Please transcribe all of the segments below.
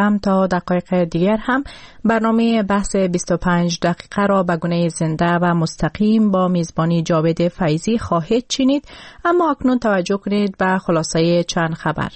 کم تا دقایق دیگر هم برنامه بحث 25 دقیقه را به گونه زنده و مستقیم با میزبانی جاوید فیضی خواهید شنید. اما اکنون توجه کنید به خلاصه چند خبر.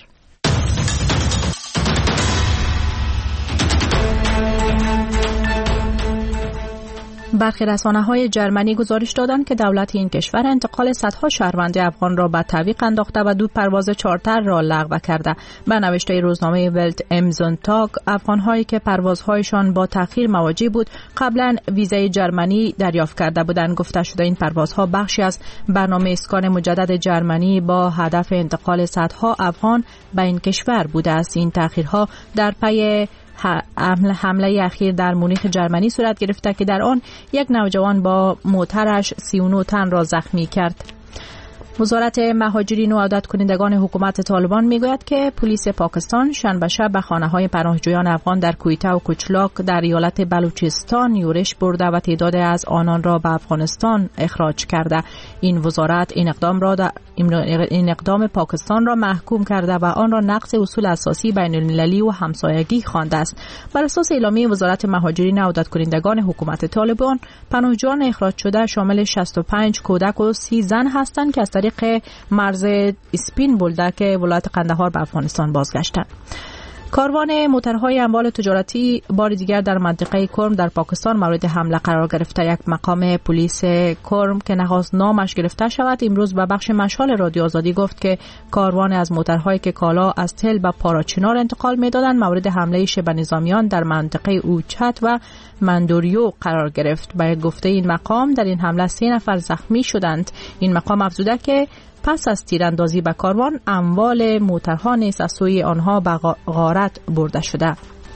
برخی رسانه‌های جرمنی گزارش دادند که دولت این کشور انتقال صدها شهروند افغان را به تعویق انداخته و 2 پرواز چارتر را لغو کرده. به نوشته روزنامه ولت ام زونتاگ، افغان‌هایی که پروازهایشان با تأخیر مواجه بود قبلا ویزای جرمنی دریافت کرده بودند. گفته شده این پروازها بخشی از برنامه اسکان مجدد جرمنی با هدف انتقال صدها افغان به این کشور بوده است. این تأخیرها در پی حمله اخیر در مونیخ جرمنی صورت گرفته که در آن یک نوجوان با موترش 39 تن را زخمی کرد. وزارت مهاجرین و عودت کنندگان حکومت طالبان میگوید که پلیس پاکستان شنبه شب به خانه‌های پناهجویان افغان در کویته و کوچلاک در ایالت بلوچستان یورش برده و تعداد از آنان را به افغانستان اخراج کرده. این وزارت این اقدام پاکستان را محکوم کرده و آن را نقض اصول اساسی بین المللی و همسایگی خوانده است. بر اساس اعلامیه وزارت مهاجرین و عودت کنندگان حکومت طالبان، پناهجویان اخراج شده شامل 65 کودک و 30 زن هستند که از طریق مرز اسپین بولدک ولایت قندهار به افغانستان بازگشتند. کاروان موترهای اموال تجارتی بار دیگر در منطقه کرم در پاکستان مورد حمله قرار گرفته. یک مقام پلیس کرم که نخواست نامش گرفته شود امروز به بخش مشال رادیو آزادی گفت که کاروان از موترهایی که کالا از تل به پاراچنار انتقال می‌دادند مورد حمله شبه نظامیان در منطقه اوچت و مندوریو قرار گرفت. به گفته این مقام در این حمله 3 نفر زخمی شدند. این مقام افزوده که پس از تیراندازی به کاروان اموال موترها نیز از سوی آنها به غارت برده شده.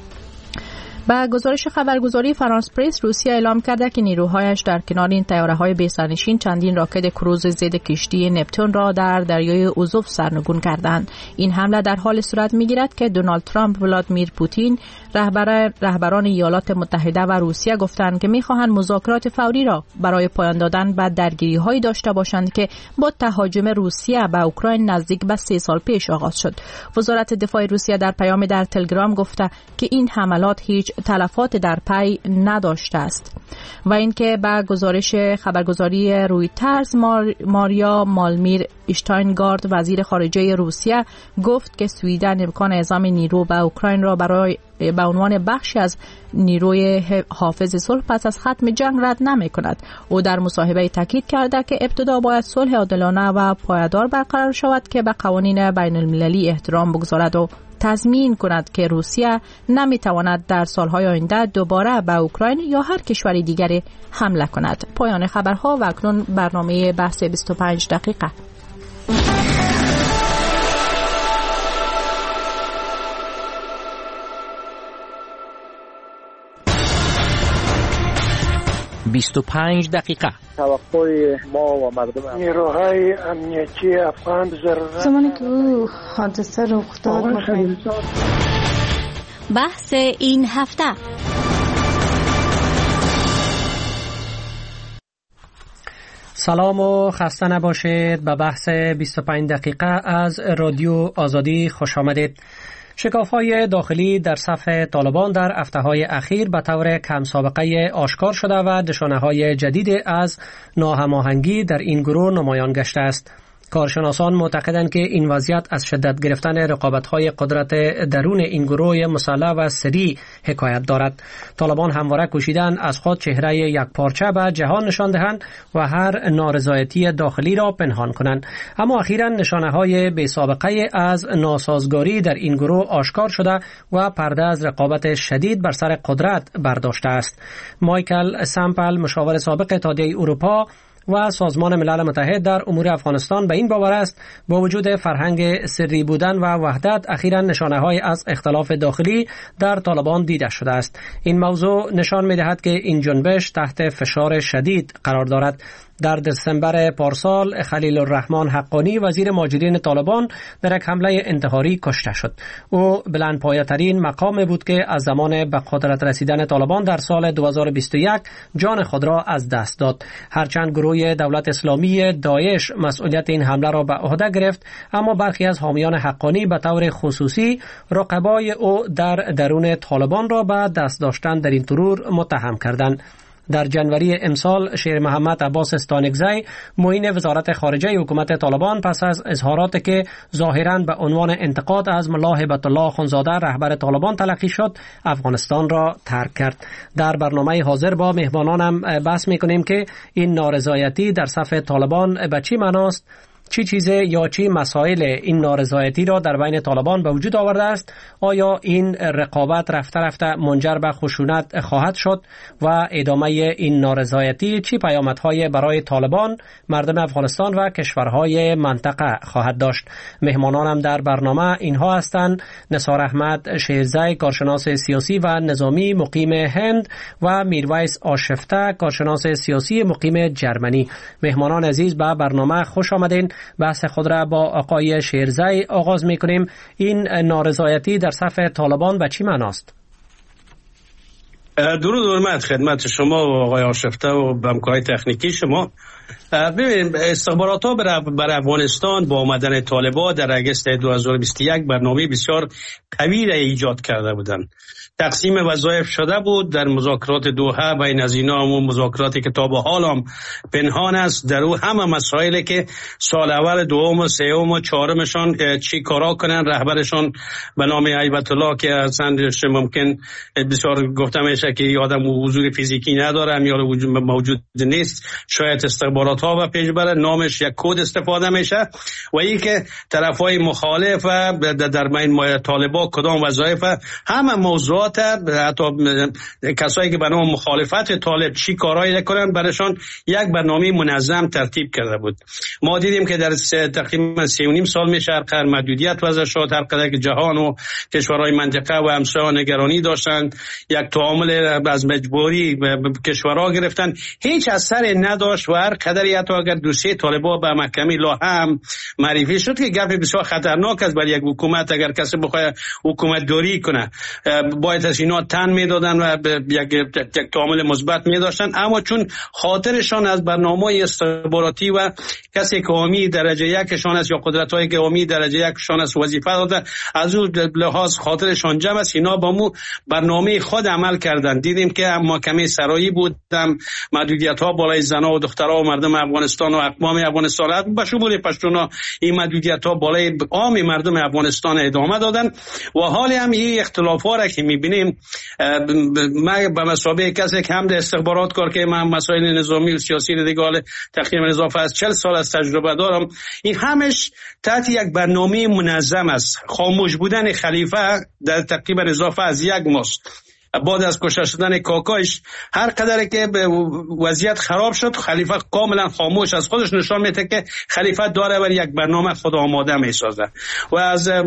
با گزارش خبرگزاری فرانس پرس، روسیه اعلام کرده که نیروهایش در کنار این طیاره‌های بی‌سرنشین چندین راکت کروز ضد کشتی نپتون را در دریای اوزوف سرنگون کردند. این حمله در حال صورت می‌گیرد که دونالد ترامپ، ولادیمیر پوتین، رهبران ایالات متحده و روسیه گفتند که می‌خواهند مذاکرات فوری را برای پایان دادن به درگیری‌هایی داشته باشند که با تهاجم روسیه به اوکراین نزدیک به 3 سال پیش آغاز شد. وزارت دفاع روسیه در پیام در تلگرام گفته که این حملات هیچ تلفات در پی نداشته است و اینکه با گزارش خبرگزاری رویترز ماریا مالمیر اشتاینگارد وزیر خارجه روسیه گفت که سویدن امکان اعزام نیرو به اوکراین را به عنوان بخشی از نیروی حافظ صلح پس از ختم جنگ رد نمی کند. او در مصاحبه تاکید کرده که ابتدا باید صلح عادلانه و پایدار برقرار شود که به قوانین بین المللی احترام بگذارد و تضمین کند که روسیه نمی تواند در سالهای آینده دوباره به اوکراین یا هر کشور دیگری حمله کند. پایان خبرها و اکنون برنامه بحث 25 دقیقه. توقع ما و مردم نیروهای امنیتی افغان زمانی که او حادثه رخ داد بحث این هفته. سلام و خسته نباشید. به بحث 25 دقیقه از رادیو آزادی خوش آمدید. شکاف‌های داخلی در صف طالبان در هفته‌های اخیر به طور کم سابقه آشکار شده و نشانه‌های جدید از ناهماهنگی در این گروه نمایان گشته است. کارشناسان معتقدند که این وضعیت از شدت گرفتن رقابت‌های قدرت درون این گروه مسلح و سریع حکایت دارد. طالبان همواره کوشیدند از خود چهره یک پارچه به جهان نشان دهند و هر نارضایتی داخلی را پنهان کنند، اما اخیراً نشانه‌های بی‌سابقه از ناسازگاری در این گروه آشکار شده و پرده از رقابت شدید بر سر قدرت برداشته است. مایکل سامپل، مشاور سابق اتحادیه اروپا و سازمان ملل متحد در امور افغانستان به این باور است با وجود فرهنگ سری بودن و وحدت اخیراً نشانه‌های از اختلاف داخلی در طالبان دیده شده است. این موضوع نشان می‌دهد که این جنبش تحت فشار شدید قرار دارد. در دسامبر پارسال خلیل الرحمن حقانی وزیر مهاجرین طالبان در یک حمله انتحاری کشته شد. او بلندپایه‌ترین مقام بود که از زمان به قدرت رسیدن طالبان در سال 2021 جان خود را از دست داد. هرچند گروه دولت اسلامی داعش مسئولیت این حمله را به عهده گرفت، اما برخی از حامیان حقانی به طور خصوصی رقبای او در درون طالبان را به دست داشتن در این ترور متهم کردند. در جنوری امسال شیر محمد عباس استانکزی معین وزارت خارجه حکومت طالبان پس از اظهاراتی که ظاهراً به عنوان انتقاد از ملا هیبت الله اخوندزاده رهبر طالبان تلقی شد افغانستان را ترک کرد. در برنامه حاضر با مهمانانم بحث می‌کنیم که این نارضایتی در صف طالبان به چی معناست، چی چیزه یا چی مسائل این نارضایتی را در بین طالبان به وجود آورده است؟ آیا این رقابت رفته رفته منجر به خشونت خواهد شد و ادامه این نارضایتی چی پیامدهای برای طالبان، مردم افغانستان و کشورهای منطقه خواهد داشت؟ مهمانانم در برنامه اینها هستند: نثار احمد شیرزی، کارشناس سیاسی و نظامی مقیم هند، و میرویس آشفته، کارشناس سیاسی مقیم جرمنی. مهمانان عزیز، به برنامه خوش آمدین. بحث خود را با آقای شیرزی آغاز می‌کنیم. این نارضایتی در صف طالبان به چی معناست؟ درود و حرمت خدمت شما و آقای آشفته و همکارای تکنیکی شما. ببینید، استخبارات‌ها بر افغانستان با آمدن طالبان در اگست 2021 برنامه بسیار قوی را ایجاد کرده بودند. تقسیم وظایف شده بود در مذاکرات دوحه. بین از اینا همون مذاکراتی که تا به حال هم پنهان است، در او همه مسائلی که سال اول، دوم و سوم و چهارمشان چی کارا کنن، رهبرشان به نام هیبت الله که اصلا ممکن بسیار گفته میشه که این آدم حضور فیزیکی نداره یا موجود نیست، شاید استخبارات ها و پیش بره، نامش یک کد استفاده میشه، و این که طرفای مخالف در بین طالبان کدام وظایف، همه موضوع حتی کسایی که به نام مخالفت طالب چی کارایی کنن برایشان یک برنامه منظم ترتیب کرده بود. ما دیدیم که در تقریبا 3.5 سال میشه هر قدر محدودیت وضع شد، هر قدر که جهان و کشورهای منطقه و همسایه‌ها نگرانی داشتند، یک تعامل از مجبوری کشورها گرفتن، هیچ اثری نداشت. و هر قدری حتی اگر دوسیه طالبان به محکمه لاهه هم معرفی شد که گپ بسیار خطرناک است برای یک حکومت. اگر کسی بخواد حکومت داری کنه باید از اینا تن میدادن و یک تعامل مثبت میداشتن، اما چون خاطرشان از برنامه استخباراتی و کسی که حامی درجه یکشان است یا قدرت‌های که حامی درجه یکشان است وظیفه داده، از اون لحاظ خاطرشان جمع است، اینا با مو برنامه خود عمل کردن. دیدیم که محکمه سرایی بود، محدودیت‌ها بالای زنان و دخترها و مردم افغانستان و اقوام افغانستان به شمول پشتونا، این محدودیت‌ها بالای عام مردم افغانستان ادامه دادن. و حال هم این اختلافات را که می‌بینیم، ما به مسابقه کسی که هم در استخبارات کار که من مسائل نظامی و سیاسی دیگه تقریبا اضافه از 40 سال از تجربه دارم، این همش تحت یک برنامه منظم است. خاموش بودن خلیفه در تقریبا اضافه از 1 ماه بعد از کشته شدن کاکایش، هر قدر که وضعیت خراب شد، خلیفه کاملا خاموش از خودش نشان میده که خلیفه داره برای یک برنامه خود آماده میسازه. و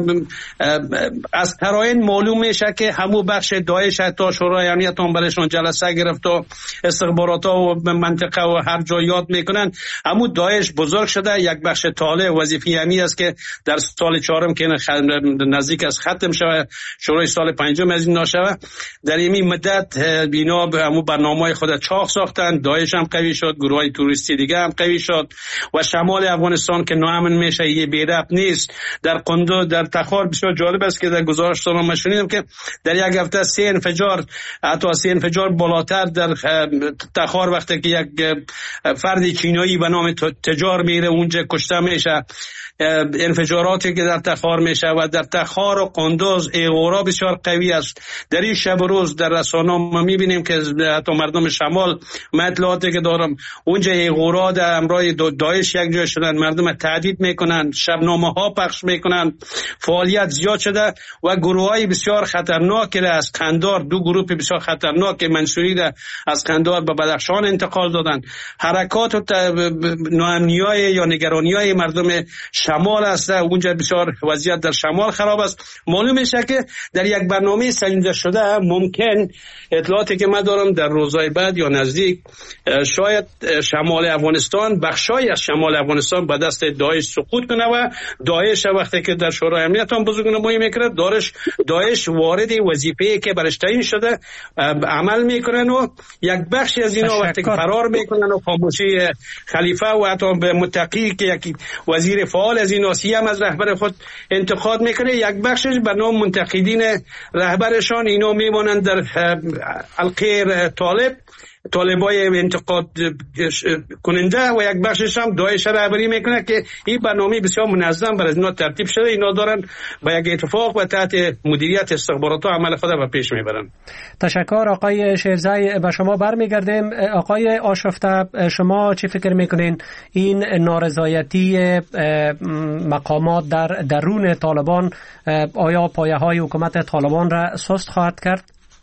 از قرائن معلوم میشه که همون بخش داعش تا شورای امنیت هم برایشون جلسه گرفت و استخبارات ها و منطقه و هر جا یاد میکنن. همون داعش بزرگ شده، یک بخش طالع وظیفه همی است که در سال 4 که نزدیک از ختم شود، شورای سال 5 از این ناشوه. در این مدت اینا به همون برنامه‌های خود چاق ساختن، داعش هم قوی شد، گروهای توریستی دیگه هم قوی شد و شمال افغانستان که ناامن میشه، یه بی ربط نیست. در قندوز، در تخار بسیار جالب است که در گزارش دارم شنیدم که در یک هفته 3 انفجار، حتی 3 انفجار بالاتر در تخار، وقتی که یک فرد چینایی به نام تجار میره اونجا کشته میشه. انفجاراتی که در تخار میشه و در تخار و قندوز ایغورا بسیار قوی است. در این شب و روز در رسانه ما میبینیم که حتی مردم شمال، اطلاعاتی که دارم، اونجا ایغورا در امرای داعش یک جای شدن، مردم تهدید میکنن، شبنامه ها پخش میکنن، فعالیت زیاد شده و گروه های بسیار خطرناک از قندار، 2 گروه بسیار خطرناک منصوری از قندار به بدخشان انتقال دادن. حرکات و ناامنی‌های یا نگرانی‌های مردم شمال است، اونجا بسیار وضعیت در شمال خراب است. معلوم میشه که در یک برنامه سنجیده شده ممکن اطلاعاتی که من دارم در روزهای بعد یا نزدیک شاید شمال افغانستان، بخشای از شمال افغانستان به دست داعش سقوط کنه و داعش وقتی که در شورای امنیت هم بزرگ نمایی میکنه، داعش وارد وظیفه‌ای که برش تعیین شده عمل میکنن و یک بخش از اینا وقتی که فرار میکنن و خاموشی خلیفه و حتی به متقی که یک وزیر فعال از این آسیه هم از رهبر خود انتقاد میکنه، یک بخشش به نام منتقدین رهبرشان اینا میمونن در القیر طالبای انتقاد کننده و یک بخشش هم داعش رهبری میکنه که این برنامه بسیار منظم برای اینا ترتیب شده. اینا دارن با یک اتفاق و تحت مدیریت استخبارات و عمل خود به پیش میبرن. تشکر آقای شیرزی. به شما برمیگردیم. آقای آشفته، شما چی فکر میکنین این نارضایتی مقامات در درون طالبان آیا پایه های حکومت طالبان را سست خواهد کرد؟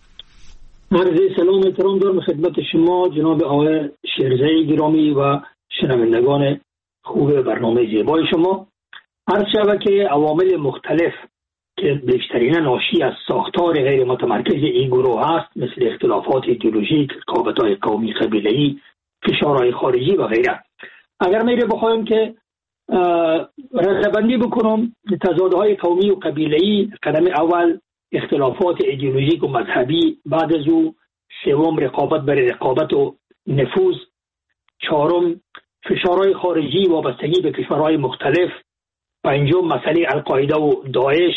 عرض سلام احترام دارم خدمت شما جناب آقای شیرزی گرامی و شنوندگان خوب برنامه زیبای شما. عرض شود که عوامل مختلف که بیشترین ناشی از ساختار غیر متمرکز این گروه هست، مثل اختلافات ایدئولوژیک، رقابت‌های قومی قبیله‌ای، فشارهای خارجی و غیره. اگر میره بخوایم که رتبه‌بندی بکنم تضادهای قومی و قبیله‌ای، قدم اول اختلافات ایدئولوژیک و مذهبی، بعد از او سوم رقابت برای رقابت و نفوذ، چهارم فشارهای خارجی وابستگی به کشورهای مختلف، پنجم مسئله القاعده و داعش،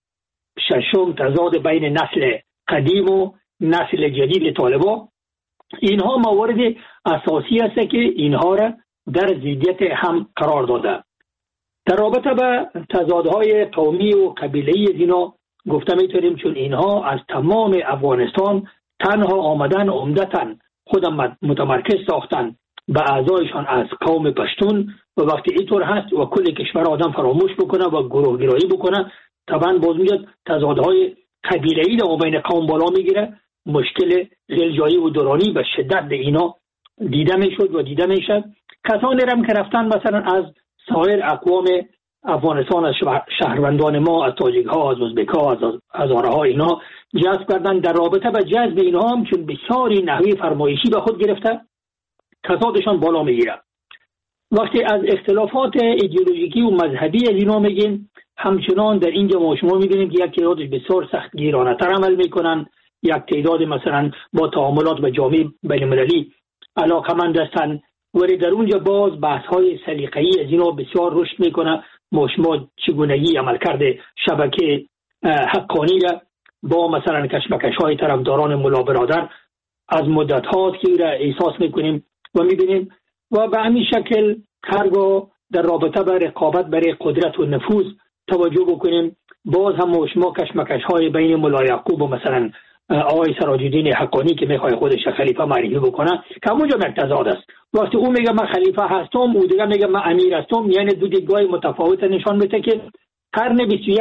ششم تضاد بین نسل قدیم و نسل جدید طالبان. اینها موارد اساسی است که اینها را در ضدیت هم قرار داده. در رابطه به تضادهای قومی و قبیله‌ای اینا گفته میتونیم چون اینها از تمام افغانستان تنها آمدن عمدتاً خودم متمرکز ساختن به اعضایشان از قوم پشتون و وقتی اینطور هست و کل کشور آدم فراموش بکنه و گروه گرایی بکنه، طبعا باز میاد تضادهای قبیله‌ای در بین قوم بالا میگیره، مشکل غلجایی و دورانی به شدت اینا دیده میشد و دیده میشد. کسانی هم که رفتن مثلا از سایر اقوام افغانستان، از شهروندان ما، از تاجیک ها، از ازبک ها، از هزاره ها، اینا جذب کردن. در رابطه با جذب اینها هم چون بسیاری نحوه فرمایشی به خود گرفته، تضادشان بالا میگیره. وقتی از اختلافات ایدئولوژیکی و مذهبی از اینا میگیم، همچنان در اینجا ما شما میبینیم که یک تعدادش بسیار سخت گیرانه تر عمل میکنن، یک تعداد مثلا با تعاملات با جامعه بین‌المللی علاقمند هستند، ولی در اونجا باز بحث های سلیقه‌ای از اینا بسیار رشد میکنه. شما چگونگی عملکرد شبکه حقانی را با مثلا کشمکش های طرفداران ملا برادر از مدت هاست که را احساس میکنیم و میبینیم و به همین شکل هرگاه در رابطه با رقابت برای قدرت و نفوذ توجه بکنیم، باز هم شما کشمکش های بین ملا یعقوب و مثلا آقای سراج الدین حقانی که میخواد خودش خلیفه معرفی بکنه که همونجا یک تضاد است. وقتی اون میگه من خلیفه هستم، او دیگه میگه من امیر هستم، یعنی دو دیدگاه متفاوت نشان میده که قرن 21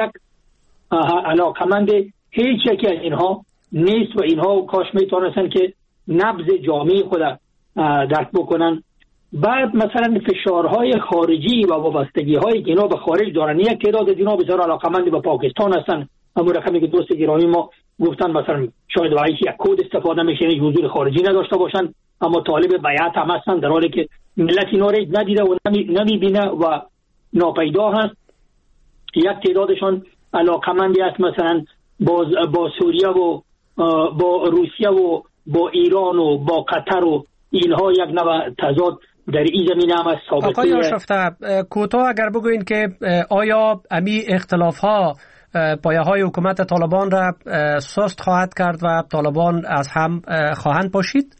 علاقمند هیچ یکی از اینها نیست و اینها کاش میتونستن که نبض جامعه خود درک بکنن. بعد مثلا فشارهای خارجی و وابستگی هایی که اینا به خارج دارن، یک تعداد از اینا بسیار علاقمند به پاکستان هستن. همون رقمی که دوست گرامی ما گفتن مثلا شاید واقعی یک کد استفاده میشه حضور خارجی نداشته باشن، اما طالب بیعت هم هستن، در حالی که ملت اینا رو ندیده و نمیبینه و ناپیدا هست. یک تعدادشان علاقمندی است مثلا با سوریه و با روسیه و با ایران و با قطر و اینها یک نوع تضاد در این زمینه هم از ثابت. آقای آشفته، کوتاه اگر بگوین که آیا امی اختلاف ها پایه های حکومت طالبان را سست خواهد کرد و طالبان از هم خواهند پاشید؟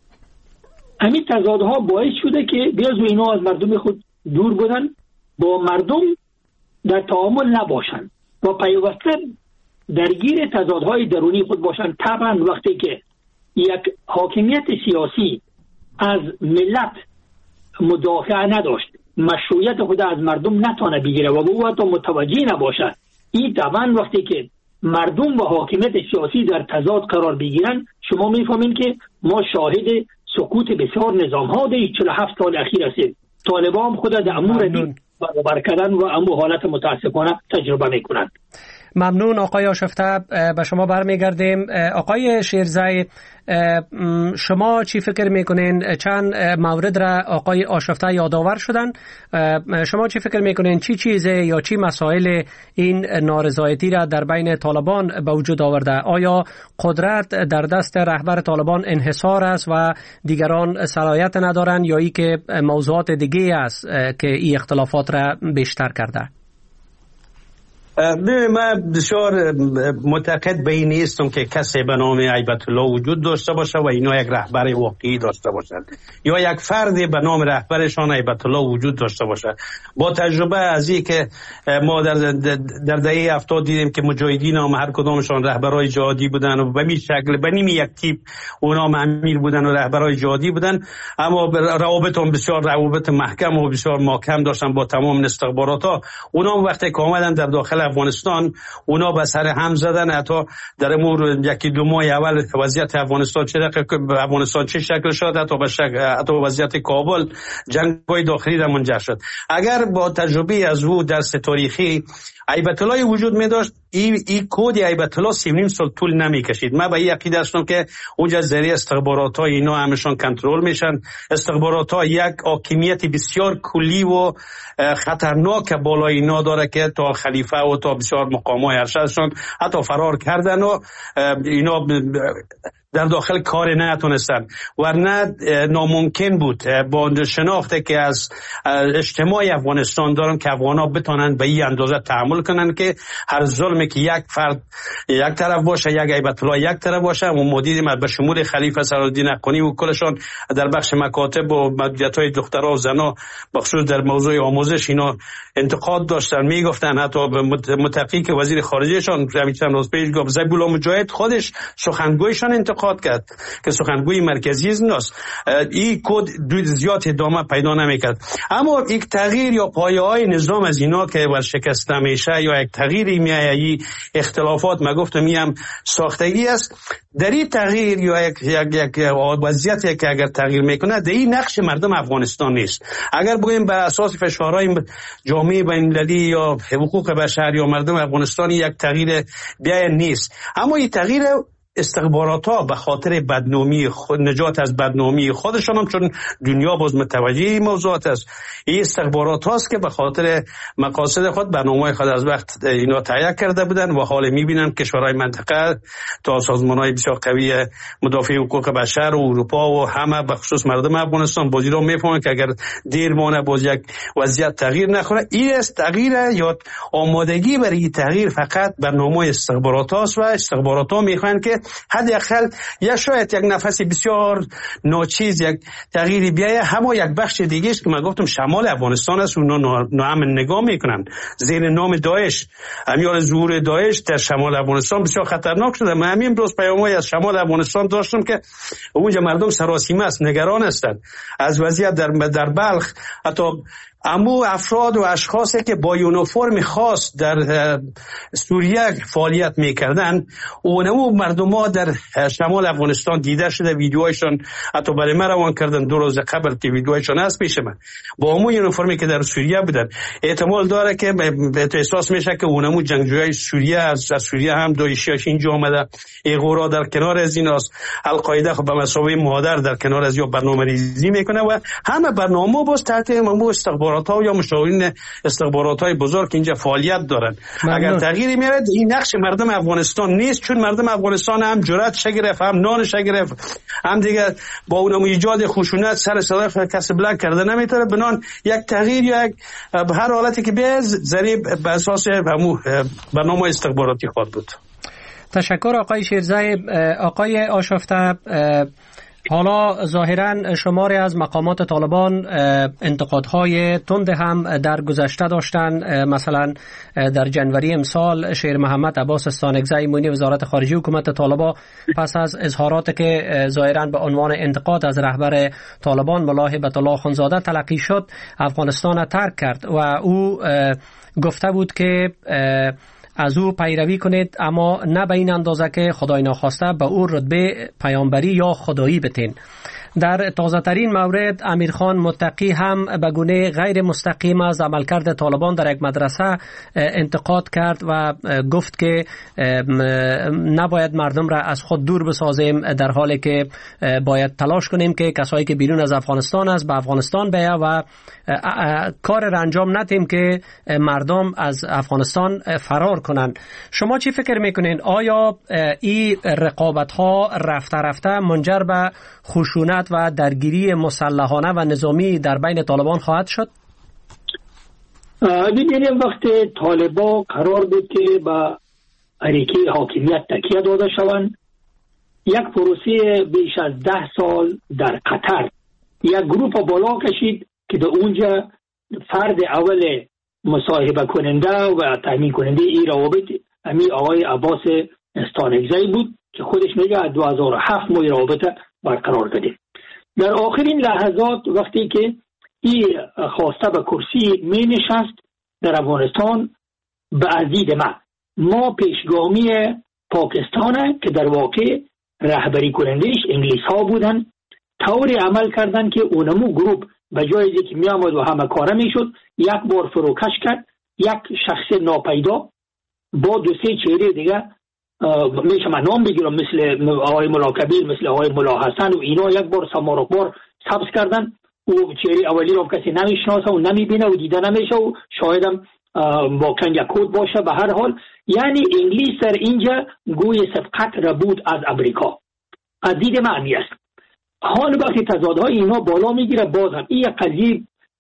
همین تضادها باعث شده که بیاز و اینا از مردم خود دور بودن، با مردم در تعامل نباشند و پیوسته درگیر تضادهای درونی خود باشند. طبعا وقتی که یک حاکمیت سیاسی از ملت مدافع نداشت، مشروعیت خود از مردم نتونه بگیره و به او متوجه نباشه، این طبعا وقتی که مردم و حاکمیت سیاسی در تضاد قرار بگیرن، شما میفهمین که ما شاهد سقوط بسیار نظام ها در 47 سال اخیر هستیم. طالبان خود در امور برابر کردن و امو حالت متاسفانه تجربه میکنند. ممنون آقای آشفته. به شما برمیگردیم. آقای شیرزی، شما چی فکر میکنین؟ چند مورد را آقای آشفته یادآور شدن. شما چی فکر میکنین چی چیزه یا چی مسائل این نارضایتی را در بین طالبان به وجود آورده؟ آیا قدرت در دست رهبر طالبان انحصار است و دیگران صلاحیت ندارند، یا ای که موضوعات دیگه است که این اختلافات را بیشتر کرده؟ من بسیار معتقد به این نیستم که کسی به نام هیبت الله وجود داشته باشه و اینا یک رهبر واقعی داشته باشند یا یک فردی به نام رهبرشان هیبت الله وجود داشته باشه. با تجربه از این که ما در دهه 70 دیدیم که مجاهدین هم هر کدامشان رهبرای جهادی بودن و به این شکل به نیم یک تیپ اونا هم امیر بودن و رهبرای جهادی بودن، اما روابط هم بسیار روابط محکم و بسیار محکم داشتن با تمام استخبارات ها. اونا وقتی که آمدن در داخل افغانستان اونا به سر هم زدن. حتی در امور یکی دو ماه اول وضعیت افغانستان چه شکل شد، حتی وضعیت کابل جنگ‌های داخلی را منجر شد. اگر با تجربه از او درس تاریخی هیبت الله وجود می داشت، این کد هیبت الله 3.5 سال طول نمی کشید. من به این عقیده هستم که اونجا ذریعه استخبارات ها اینا همشان کنترل میشن. استخبارات ها یک حاکمیت بسیار کلی و خطرناک بالای اینا داره که تا خلیفه و تا بسیار مقامای ارشدشان حتی فرار کردن و اینا در داخل کار نتونستن، ورنه ناممکن بود با شناخته که از اجتماع افغانستان دارن که افغانا بتونن به این اندازه تحمل کنن که هر ظلمی که یک فرد یک طرف باشه، یک هیبت الله یک طرف باشه. و مدیریم به شمول خلیفه صلح‌الدین حقانی و کلشان در بخش مکاتب و مدیریت‌های دخترها و زنها بخصوص در موضوع آموزش اینا انتقاد داشتن، میگفتن. حتی متقی که وزیر خارجهشان چند روز پیش گفت زبیلا مجاهد خودش سخنگویشان انتقاد کرد که سخنگوی مرکزی است. این کد زیاد ادامه پیدا نمیکرد. اما یک تغییر یا پایه‌های نظام از اینا که ورشکسته میشه یا یک تغییری میایه، اختلافات ما گفتم هم ساختگی است. در این تغییر یا یک وضعیتی که اگر تغییر میکنه، در این نقش مردم افغانستان نیست. اگر بگویم بر اساس فشارهای جامعه بین‌المللی یا حقوق بشر یا مردم افغانستان یک تغییر بیای نیست. اما این تغییر استخبارات ها به خاطر بدنامی نجات از بدنامی خودشان هم، چون دنیا باز متوجه این موضوعات است، این استخبارات هاست که به خاطر مقاصد خود برنامه خود از وقت اینا تهیه کرده بودن و حال میبینن کشورهای منطقه تا سازمان های بسیار قوی مدافع حقوق بشر و اروپا و همه به خصوص مردم افغانستان بازی رو میفهمن که اگر دیر مانه باز یک وضعیت تغییر نکنه. این است تغییر یا آمادگی برای این تغییر فقط برنامه استخبارات هاست و استخبارات ها میخوان که حداقل یا شاید یک نفس بسیار ناچیز یک تغییری بیایه. همه یک بخش دیگه است که من گفتم شمال افغانستان است، اونا نامن نگاه میکنن زیر نام داعش. امیال ظهور داعش در شمال افغانستان بسیار خطرناک شده. من همین روز پیام‌های از شمال افغانستان داشتم که اونجا مردم سراسیمه است، نگران هستند از وضعیت در بلخ. حتی امو افراد و اشخاصی که با یونیفرم خاص در سوریه فعالیت میکردن، اونمو مردم ها در شمال افغانستان دیده شده، ویدیوهایشان حتی برای من روان کردن 2 روز قبل که ویدیوهایشان هست پیش من، با امو یونیفرمی که در سوریه بودن. احتمال داره که احساس میشه که اونمو جنگجویای سوریه از سوریه هم داعشیاش اینجا آمده. ایغورا در کنار از ایناست، القاعده خب به مسابقه مهادر در کنار از یا برنامه‌ریزی میکنه و همه برنامه باز تحت امو استخبارات ها یا مشاورین استخبارات های بزرگ اینجا فعالیت دارن. اگر تغییری میاد این نقش مردم افغانستان نیست، چون مردم افغانستان هم جرأت شگرف، هم نان شگرف، هم دیگه با اونم ایجاد خشونت سر صدا کسب بلند کرده نمیتونه. بنان یک تغییر یا یک هر حالتی که بیاد ضریب به اساس برنامه استخباراتی خود بود. تشکر آقای شیرزی. آقای آشفته، حالا ظاهراً شماری از مقامات طالبان انتقادهای تند هم در گذشته داشتن. مثلا در جنوری امسال شیر محمد عباس استانکزی معین وزارت خارجه حکومت طالبان پس از اظهاراتی که ظاهراً به عنوان انتقاد از رهبر طالبان ملا هیبت الله اخندزاده تلقی شد، افغانستان را ترک کرد و او گفته بود که از او پیروی کنید، اما نه به این اندازه که خدای ناخواسته به او رتبه پیامبری یا خدایی بتین. در تازه ترین مورد امیرخان متقی هم به گونه غیر مستقیم از عملکرد طالبان در یک مدرسه انتقاد کرد و گفت که نباید مردم را از خود دور بسازیم، در حالی که باید تلاش کنیم که کسایی که بیرون از افغانستان است به افغانستان بیا و کار را انجام ندیم که مردم از افغانستان فرار کنند. شما چی فکر میکنین؟ آیا این رقابت ها رفته رفته منجر به خشونت و درگیری مسلحانه و نظامی در بین طالبان خواهد شد؟ ببینیم وقتی طالبان قرار بود که با اریکه حاکمیت تکیه داده شوند، یک پروسه بیش از 10 سال در قطر یک گروپ بالا کشید که در اونجا فرد اول مصاحبه کننده و تامین کننده این روابط امی آقای عباس استانگزی بود که خودش میگه از 2007 ما رابطه برقرار کردیم. در آخرین لحظات وقتی که این خواسته به کرسی می نشست در افغانستان، به عزید ما پیشگامی پاکستانه که در واقع رهبری کنندش انگلیس ها بودن، طوری عمل کردن که اونمو گروپ به جای که می آمد و همه کاره می شد یک بار فروکش کرد، یک شخص ناپیدا با 2-3 چهره دیگه میشه من نام بگیرم مثل آقای ملاکبیل، مثل آقای ملاحسن و اینا، یک بار سمارقبار سبز کردن و چهره اولی رو کسی نمیشناسه و نمیبینه و دیده نمیشه و شایدم واقعا یک کود باشه. به هر حال یعنی انگلیس در اینجا گوی سبقت را بود از امریکا، از دید معنی است. حال وقتی تضادهای اینا بالا میگیره، باز هم این قضیه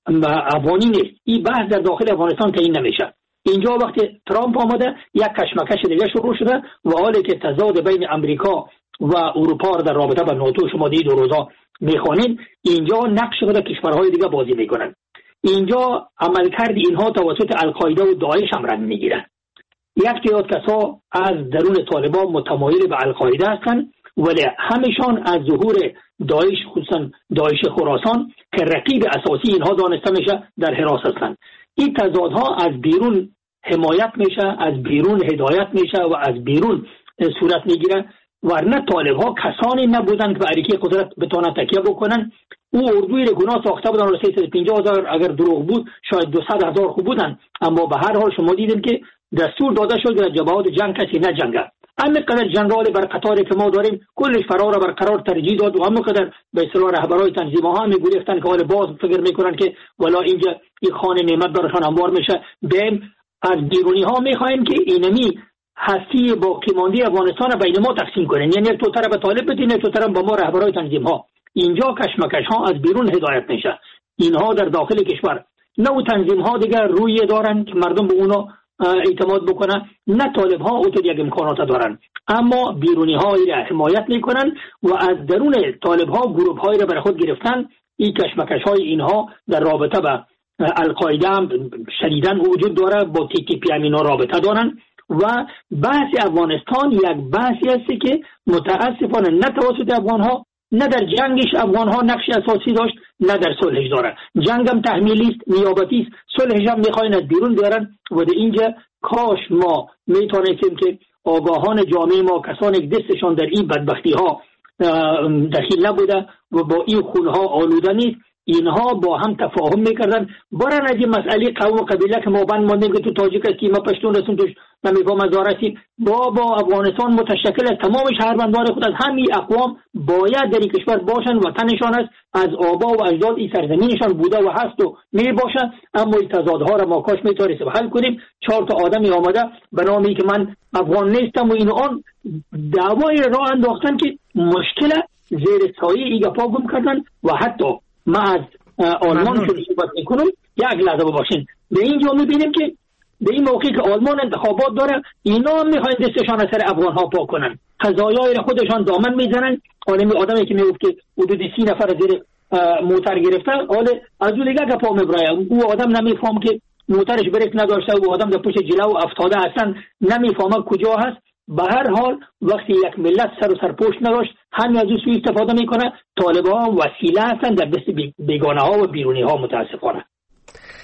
افغانی نیست، این بحث در داخل افغانستان تعیین نمیشه. اینجا وقتی ترامپ آمده یک کشمکش دیگه شروع شده و حالی که تضاد بین امریکا و اروپا در رابطه با ناتو شما دید 2 روزا میخوانید، اینجا نقش خود کشورهای دیگه بازی میکنن. اینجا عملکرد اینها توسط القاعده و داعش هم رنگ میگیرن. یک تعداد کسا از درون طالبان متمایل به القاعده هستند ولی همشان از ظهور داعش، خصوصا داعش خراسان که رقیب اساسی اینها دانسته میشه، در حراس هستند. این تضادها از بیرون حمایت میشه، از بیرون هدایت میشه و از بیرون صورت میگیره. ورنه طالب ها کسانی نبودن که به اریکه قدرت بتونن تکیه بکنن. او اردوی گناه ساخته بودن و 350,000 اگر دروغ بود شاید 200,000 خوب بودن، اما به هر حال شما دیدیم که دستور داده شد در جبهات جنگ کسی نجنگه. همینقدر جنرال بر قطاری که ما داریم کلش فرار برقرار ترجیح داد و همینقدر به اصطلاح رهبرای تنظیم‌ها هم میگفتن که حال باز فکر میکنن که والا اینجا این خانه نعمت براشون انبار میشه. بهم از بیرونی ها میخوایم که اینمی هستی باقی مانده افغانستان بین ما تقسیم کنن، یعنی تو طرف طالب بدین تو طرف با ما رهبرای تنظیم‌ها. اینجا کشمکش ها از بیرون هدایت میشه، اینها در داخل کشور نه تنظیم‌ها دیگه روی دارن که مردم به اونا اعتماد بکنن، نه طالب ها اوتو یک امکانات دارن، اما بیرونی ها را حمایت میکنن و از درون طالب ها گروه هایی را بر خود گرفتن. این کشمکش های اینها در رابطه با القاعده هم شدیداً وجود داره، با TTP هم اینا رابطه دارن و بحث افغانستان یک بحثی است که متاسفانه نه توسط افغان ها نه در جنگش افغان ها نقش اساسی داشت نه در صلحش داره. جنگ هم تحمیلی است، نیابتی است، صلحش هم میخواین از بیرون بیارن و در اینجا کاش ما میتونستیم که آگاهان جامعه ما، کسانی که دستشان در این بدبختی ها دخیل نبوده و با این خونها آلوده نیست، اینها با هم تفاهم میکردن. برن از این مسئله قوم و قبیله که ما بند ماندیم که تو تاجیک هستی ما پشتون هستیم توش نمیفهم از دارستی با افغانستان متشکل از تمام شهروندان خود، از همین اقوام باید در این کشور باشن، وطنشان است، از آبا و اجداد این سرزمینشان بوده و هست و می باشن. اما این تضادها را ما کاش میتونستیم حل کنیم. 4 تا آدمی آمده به نامی که من افغان نیستم و این آن دعوای راه انداختن که مشکل زیر سایه ایگا پا گم کردن و حتی ما از آلمان که صحبت میکنم یک لحظه باشین به اینجا میبینیم که به این موقعی که آلمان انتخابات داره اینا هم میخواین دستشان از سر افغان ها پاک کنن، قضایای خودشان دامن میزنن. آدمی که میگفت که حدود 30 نفر زیر موتر گرفتن، حالا از اون دیگه که پا میبره او آدم نمیفهم که موترش بریک نداشته و آدم در پشت جلو افتاده اصلا نمیفهمه کجا هست. به هر حال وقتی یک ملت سر و سرپوش نداشت همین از او سوء استفاده میکنه. طالبان وسیله هستند در دست بیگانه ها و بیرونی ها متاسفانه.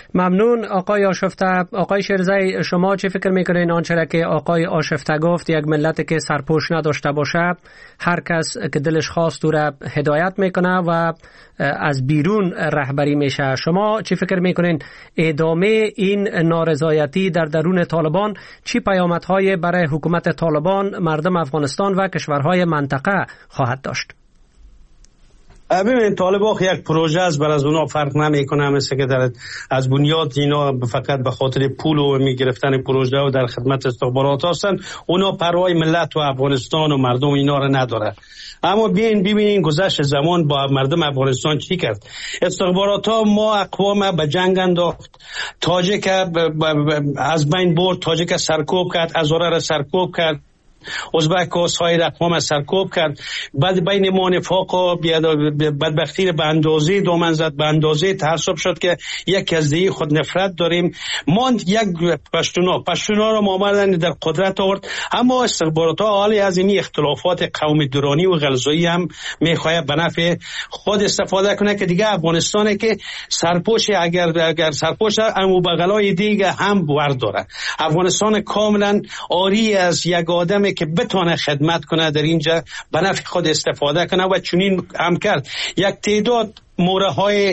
ممنون آقای آشفته. آقای شیرزی، شما چه فکر میکنین آنچه را که آقای آشفته گفت، یک ملت که سرپوش نداشته باشه هر کس که دلش خواست او را هدایت میکنه و از بیرون رهبری میشه، شما چه فکر میکنین ادامه این نارضایتی در درون طالبان چی پیامدهای برای حکومت طالبان، مردم افغانستان و کشورهای منطقه خواهد داشت؟ ببین، طالبان یک پروژه است، بر از اونا فرق نمیکنه، مثل که از بنیاد اینا فقط به خاطر پول و میگرفتن پروژه و در خدمت استخبارات هستن. اونا پروای ملت و افغانستان و مردم اینا رو نداره. اما ببینین گذشت زمان با مردم افغانستان چی کرد. استخبارات ها ما اقوام به جنگ انداخت، تاجک از بین برد، تاجک سرکوب کرد، هزاره را سرکوب کرد، ازبک و سایر اقوام سرکوب کرد. بعد بین ما نفاق و بدبختی به اندازه دامن زد، به اندازه تعصب شد که یک از دیگه خود نفرت داریم. ما یک پشتونا رو آوردن در قدرت آورد، اما استخبارات ها حالی از این اختلافات قومی درانی و غلظایی هم میخواد به نفع خود استفاده کنه که دیگه افغانستانه که سرپوش اگر سرپوش امو بغلای دیگه هم برداره. افغانستان کاملا آری از یک آدم که بتونه خدمت کنه در اینجا به نفع خود استفاده کنه و چنین هم کرد. یک تعداد موره های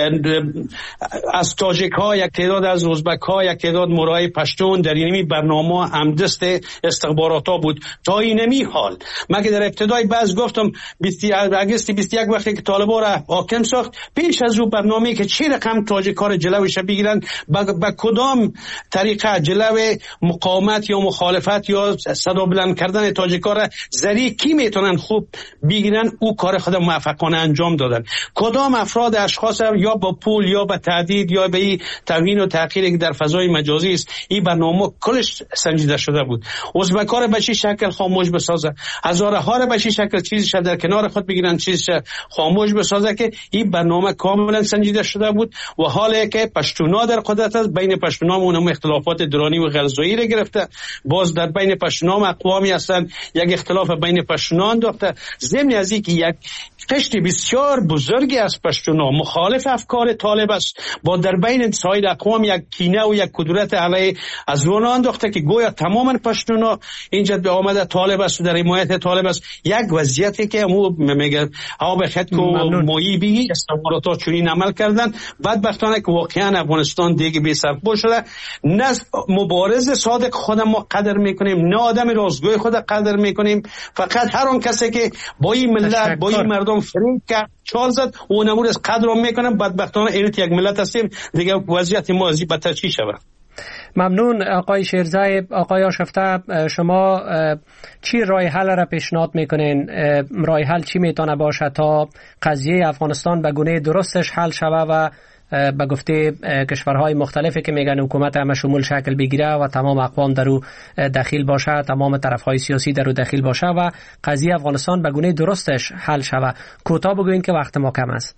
از تاجک ها، یک تعداد از ازبک ها، یک تعداد موره های پشتون در اینمی برنامه همدست استخبارات ها بود تا اینمی حال. من که در ابتدای باز گفتم اگست 21 وقتی که طالبان را حاکم ساخت، پیش از او برنامه که چه رقم تاجک ها را جلوش بگیرن، با کدام طریقه جلو مقاومت یا مخالفت یا صدا بلند کردن تاجک ها را ذریع کی میتونن خوب بگیرن، او کار خود موفقانه انجام دادن. کدام افراد اشخاص یا با پول یا با تهدید یا به این توهین و تحقیری که در فضای مجازی است، این برنامه کلش سنجیده شده بود. ازبک ها را به چه شکل خاموش بسازه، هزاره ها را به چه شکل چیزش در کنار خود بگیرن، چیزش خاموش بسازه، که این برنامه کاملا سنجیده شده بود. و حالی که پشتونا در قدرت است، بین پشتونا اونم اختلافات درانی و غلظایی را گرفته، باز در بین پشتونا اقوامی هستند یک اختلاف بین پشتونا انداخته. ضمن از اینکه یک قشر بسیار بزرگی از پشتونا مخالف افکار طالب است، با در بین سایر اقوام یک کینه و یک کدورت علیه از اون انداخته که گویا تماما پشتونا اینجا به آمده طالب است و در حمایت طالب است. یک وضعیتی که میگه آب خط کو مویی بی استخبارات چنین عمل کردن. بدبختانه که واقعا افغانستان دیگه بی سرپوش شده. نه مبارز صادق خودم ما قدر میکنیم، نه آدم راستگوی خود قدر میکنیم. فقط هر اون کسی که با این ملت با این مردم فریب کرد چال زد و نمور از قدر رو میکنم. بدبختانه اینت یک ملت هستیم دیگه، وضعیت ما از این بدتر چی شود. ممنون آقای شیرزی. آقای آشفته، شما چی راه حل را پیشنهاد میکنین؟ راه حل چی میتونه باشه تا قضیه افغانستان به گونه درستش حل شود و به گفته کشورهای مختلفی که میگن حکومت همه شمول شکل بگیره و تمام اقوام در او دخیل باشه، تمام طرفهای سیاسی در او دخیل باشه و قضیه افغانستان به گونه درستش حل شود؟ کوتاه بگوین که وقت ما کم است.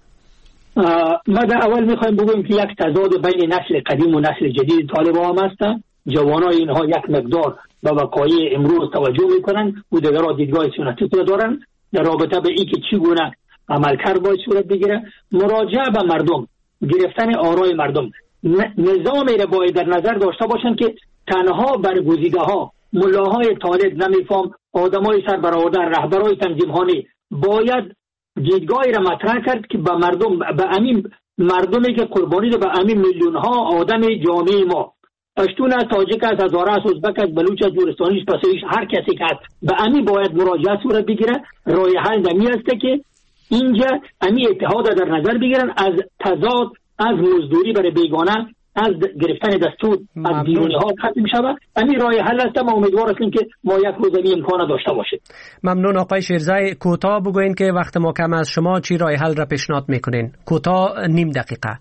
ما در اول میخوایم بگویم که یک تضاد بین نسل قدیم و نسل جدید طالبان هم هست. جوانای اینها یک مقدار به وقایع امروز توجه میکنن و دیگرها دیدگاه سنتی دارن در رابطه به این که چگونه عملکرد باید صورت بگیره. مراجعه به مردم، گرفتن آرای مردم، نظامی را باید در نظر داشته باشند که تنها برگزیده ها، ملاهای طالب، نمیفهم آدمای سربرآورده، رهبرای تنظیم‌هایی باید دیدگاهی را مطرح کرد که به مردم، به همین مردمی که قربانی ده، به همین میلیون ها آدم جامعه ما، پشتون از تاجک از هزاره از ازبک از بلوچ از جورستانی از پسویش، هر کسی که هست به همین باید مراجعه صورت بگیره. راه حل دمی است که اینجا همین اتحاد در نظر بگیرن، از تضاد، از مزدوری برای بیگانه، از گرفتن دستور از بیرونی ها ختم شود. همین راه حل است. ما امیدوار هستیم که ما یک روز این امکان داشته باشیم. ممنون آقای شیرزی. کوتاه بگوین که وقت ما کم است، شما چی راه حل را پیشنهاد میکنین؟ کوتاه، نیم دقیقه.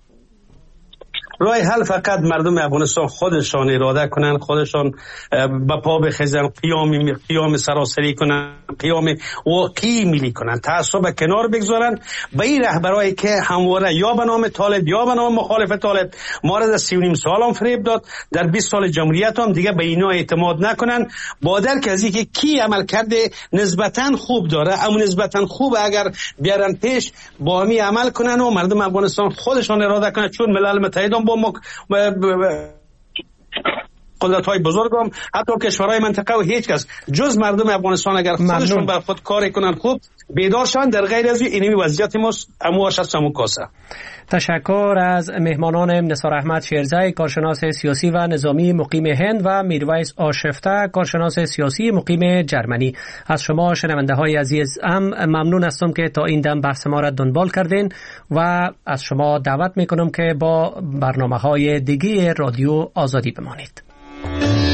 راه حل فقط مردم افغانستان خودشان اراده کنن، خودشان با پا بخیزن، قیام سراسری کنن، قیام واقعی ملی کنن، تعصب کنار بگذارن. به این رهبرایی که همواره یا به نام طالب یا به نام مخالف طالب ما را در 3.5 سال هم فریب داد، در 20 سال جمهوریت هم دیگه به اینا اعتماد نکنن. با درک از اینکه کی عمل کرده نسبتا خوب داره، اما نسبتا خوب اگر بیارن پیش با همی عمل کنن و مردم افغانستان خودشان اراده کنن، چون ملل متحد با قدرت‌های بزرگ هم حتی کشورهای منطقه و هیچ کس جز مردم افغانستان اگر خودشون بر خود کار کنن خوب بیدار شن، در غیر از اینمی وضعیت ما امواش است همون کاسه. تشکر از مهمانانم نثار احمد شیرزی، کارشناس سیاسی و نظامی مقیم هند و میرویس آشفته، کارشناس سیاسی مقیم جرمنی. از شما شنونده های عزیز ممنون هستم که تا این دم بحث ما را دنبال کردین و از شما دعوت میکنم که با برنامه های دیگه رادیو آزادی بمانید.